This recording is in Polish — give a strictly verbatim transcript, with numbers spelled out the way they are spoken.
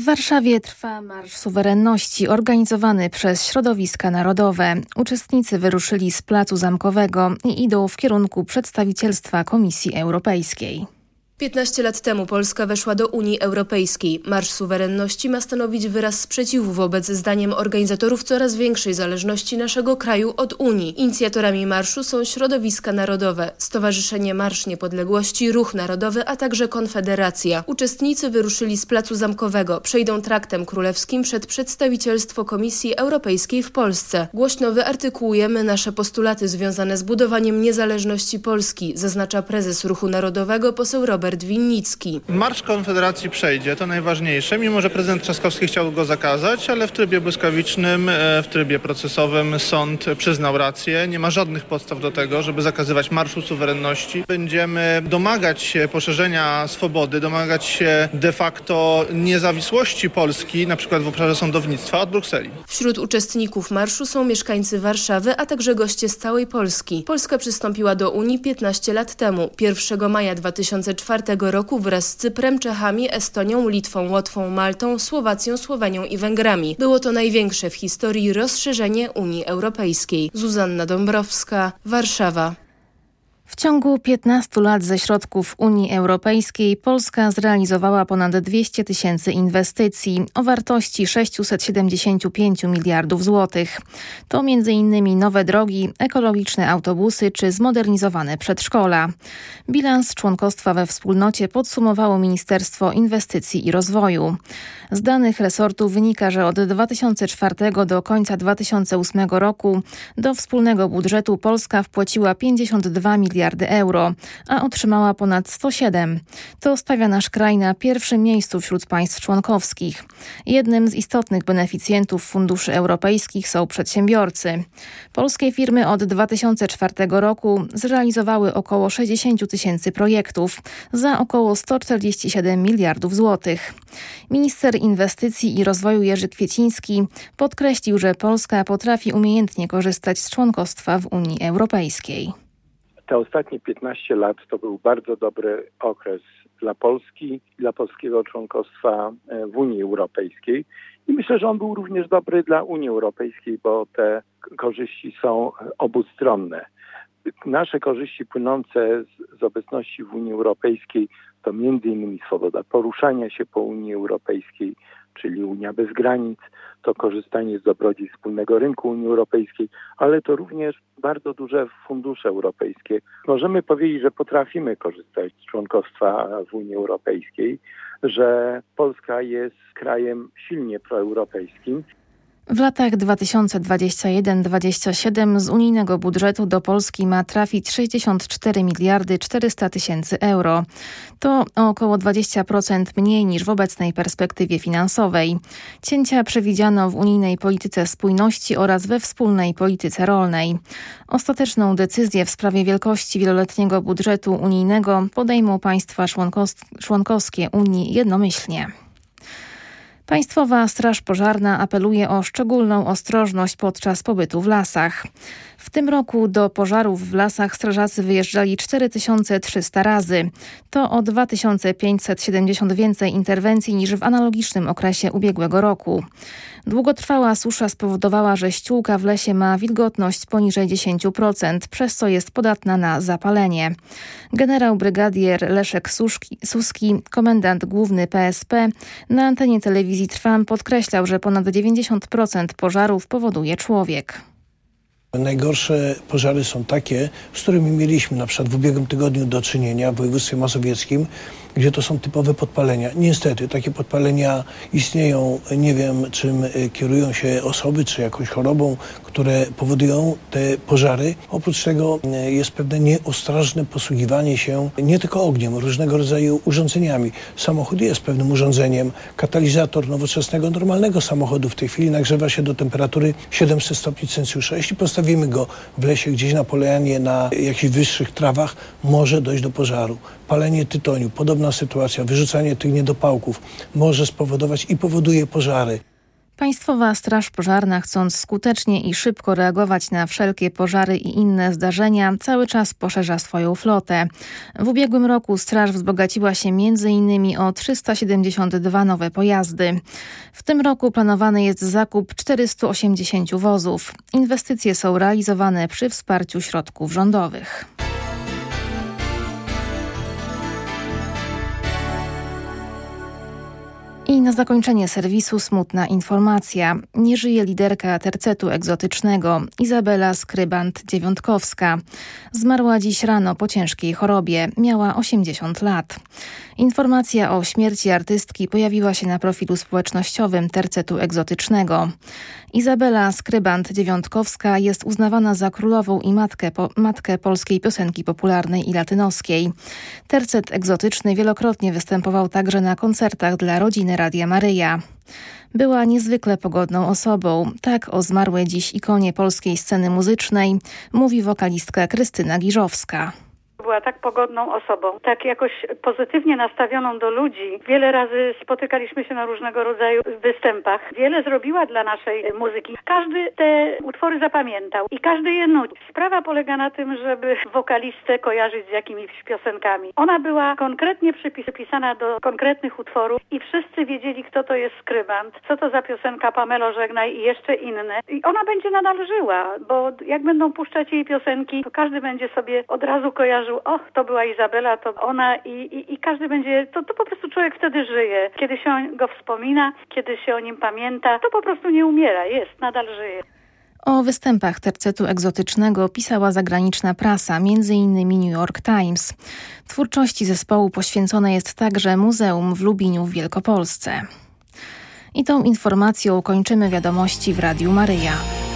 Warszawie trwa Marsz Suwerenności organizowany przez środowiska narodowe. Uczestnicy wyruszyli z Placu Zamkowego i idą w kierunku przedstawicielstwa Komisji Europejskiej. piętnaście lat temu Polska weszła do Unii Europejskiej. Marsz Suwerenności ma stanowić wyraz sprzeciwu wobec, zdaniem organizatorów, coraz większej zależności naszego kraju od Unii. Inicjatorami marszu są środowiska narodowe, Stowarzyszenie Marsz Niepodległości, Ruch Narodowy, a także Konfederacja. Uczestnicy wyruszyli z Placu Zamkowego, przejdą traktem królewskim przed przedstawicielstwo Komisji Europejskiej w Polsce. Głośno wyartykułujemy nasze postulaty związane z budowaniem niezależności Polski, zaznacza prezes Ruchu Narodowego poseł Robert Winnicki. Marsz Konfederacji przejdzie, to najważniejsze, mimo że prezydent Trzaskowski chciał go zakazać, ale w trybie błyskawicznym, w trybie procesowym sąd przyznał rację. Nie ma żadnych podstaw do tego, żeby zakazywać Marszu Suwerenności. Będziemy domagać się poszerzenia swobody, domagać się de facto niezawisłości Polski, na przykład w obszarze sądownictwa, od Brukseli. Wśród uczestników marszu są mieszkańcy Warszawy, a także goście z całej Polski. Polska przystąpiła do Unii piętnaście lat temu, pierwszego maja dwa tysiące czwartego roku wraz z Cyprem, Czechami, Estonią, Litwą, Łotwą, Maltą, Słowacją, Słowenią i Węgrami. Było to największe w historii rozszerzenie Unii Europejskiej. Zuzanna Dąbrowska, Warszawa. W ciągu piętnastu lat ze środków Unii Europejskiej Polska zrealizowała ponad dwieście tysięcy inwestycji o wartości sześćset siedemdziesiąt pięć miliardów złotych. To między innymi nowe drogi, ekologiczne autobusy czy zmodernizowane przedszkola. Bilans członkostwa we wspólnocie podsumowało Ministerstwo Inwestycji i Rozwoju. Z danych resortu wynika, że od dwa tysiące czwartego do końca dwa tysiące ósmego roku do wspólnego budżetu Polska wpłaciła pięćdziesiąt dwa miliardy euro, a otrzymała ponad sto siedem. To stawia nasz kraj na pierwszym miejscu wśród państw członkowskich. Jednym z istotnych beneficjentów funduszy europejskich są przedsiębiorcy. Polskie firmy od dwa tysiące czwartego roku zrealizowały około sześćdziesiąt tysięcy projektów za około sto czterdzieści siedem miliardów złotych. Minister Inwestycji i Rozwoju Jerzy Kwieciński podkreślił, że Polska potrafi umiejętnie korzystać z członkostwa w Unii Europejskiej. Te ostatnie piętnaście lat to był bardzo dobry okres dla Polski, dla polskiego członkostwa w Unii Europejskiej. I myślę, że on był również dobry dla Unii Europejskiej, bo te korzyści są obustronne. Nasze korzyści płynące z, z obecności w Unii Europejskiej to między innymi swoboda poruszania się po Unii Europejskiej, czyli Unia bez granic, to korzystanie z dobrodziejstw wspólnego rynku Unii Europejskiej, ale to również bardzo duże fundusze europejskie. Możemy powiedzieć, że potrafimy korzystać z członkostwa w Unii Europejskiej, że Polska jest krajem silnie proeuropejskim. W latach dwa tysiące dwudziestym pierwszym do dwudziestego siódmego z unijnego budżetu do Polski ma trafić sześćdziesiąt cztery miliardy czterysta tysięcy euro. To o około dwadzieścia procent mniej niż w obecnej perspektywie finansowej. Cięcia przewidziano w unijnej polityce spójności oraz we wspólnej polityce rolnej. Ostateczną decyzję w sprawie wielkości wieloletniego budżetu unijnego podejmą państwa członkos- członkowskie Unii jednomyślnie. Państwowa Straż Pożarna apeluje o szczególną ostrożność podczas pobytu w lasach. W tym roku do pożarów w lasach strażacy wyjeżdżali cztery tysiące trzysta razy. To o dwa tysiące pięćset siedemdziesiąt więcej interwencji niż w analogicznym okresie ubiegłego roku. Długotrwała susza spowodowała, że ściółka w lesie ma wilgotność poniżej dziesięć procent, przez co jest podatna na zapalenie. Generał brygadier Leszek Suszki, Suski, komendant główny P S P, na antenie telewizji Trwam podkreślał, że ponad dziewięćdziesiąt procent pożarów powoduje człowiek. Najgorsze pożary są takie, z którymi mieliśmy na przykład w ubiegłym tygodniu do czynienia w województwie mazowieckim, gdzie to są typowe podpalenia. Niestety takie podpalenia istnieją, nie wiem czym kierują się osoby, czy jakąś chorobą, które powodują te pożary. Oprócz tego jest pewne nieostrożne posługiwanie się nie tylko ogniem, różnego rodzaju urządzeniami. Samochód jest pewnym urządzeniem. Katalizator nowoczesnego, normalnego samochodu w tej chwili nagrzewa się do temperatury siedemset stopni Celsjusza. Jeśli postawimy go w lesie, gdzieś na polanie, na jakichś wyższych trawach, może dojść do pożaru. Palenie tytoniu, podobna sytuacja, wyrzucanie tych niedopałków może spowodować i powoduje pożary. Państwowa Straż Pożarna, chcąc skutecznie i szybko reagować na wszelkie pożary i inne zdarzenia, cały czas poszerza swoją flotę. W ubiegłym roku straż wzbogaciła się między innymi o trzysta siedemdziesiąt dwa nowe pojazdy. W tym roku planowany jest zakup czterystu osiemdziesięciu wozów. Inwestycje są realizowane przy wsparciu środków rządowych. I na zakończenie serwisu smutna informacja. Nie żyje liderka tercetu egzotycznego Izabela Skrybant-Dziewiątkowska. Zmarła dziś rano po ciężkiej chorobie. Miała osiemdziesiąt lat. Informacja o śmierci artystki pojawiła się na profilu społecznościowym tercetu egzotycznego. Izabela Skrybant-Dziewiątkowska jest uznawana za królową i matkę, po, matkę polskiej piosenki popularnej i latynoskiej. Tercet egzotyczny wielokrotnie występował także na koncertach dla rodziny Radia Maryja. Była niezwykle pogodną osobą. Tak o zmarłej dziś ikonie polskiej sceny muzycznej mówi wokalistka Krystyna Giżowska. Była tak pogodną osobą, tak jakoś pozytywnie nastawioną do ludzi. Wiele razy spotykaliśmy się na różnego rodzaju występach. Wiele zrobiła dla naszej muzyki. Każdy te utwory zapamiętał i każdy je nudzi. Sprawa polega na tym, żeby wokalistę kojarzyć z jakimiś piosenkami. Ona była konkretnie przypisana do konkretnych utworów i wszyscy wiedzieli, kto to jest Skrybant, co to za piosenka Pamelo Żegnaj i jeszcze inne. I ona będzie nadal żyła, bo jak będą puszczać jej piosenki, to każdy będzie sobie od razu kojarzył: o, to była Izabela, to ona i, i, i każdy będzie, to, to po prostu człowiek wtedy żyje. Kiedy się go wspomina, kiedy się o nim pamięta, to po prostu nie umiera, jest, nadal żyje. O występach tercetu egzotycznego pisała zagraniczna prasa, między innymi New York Times. Twórczości zespołu poświęcone jest także muzeum w Lubiniu w Wielkopolsce. I tą informacją kończymy wiadomości w Radiu Maryja.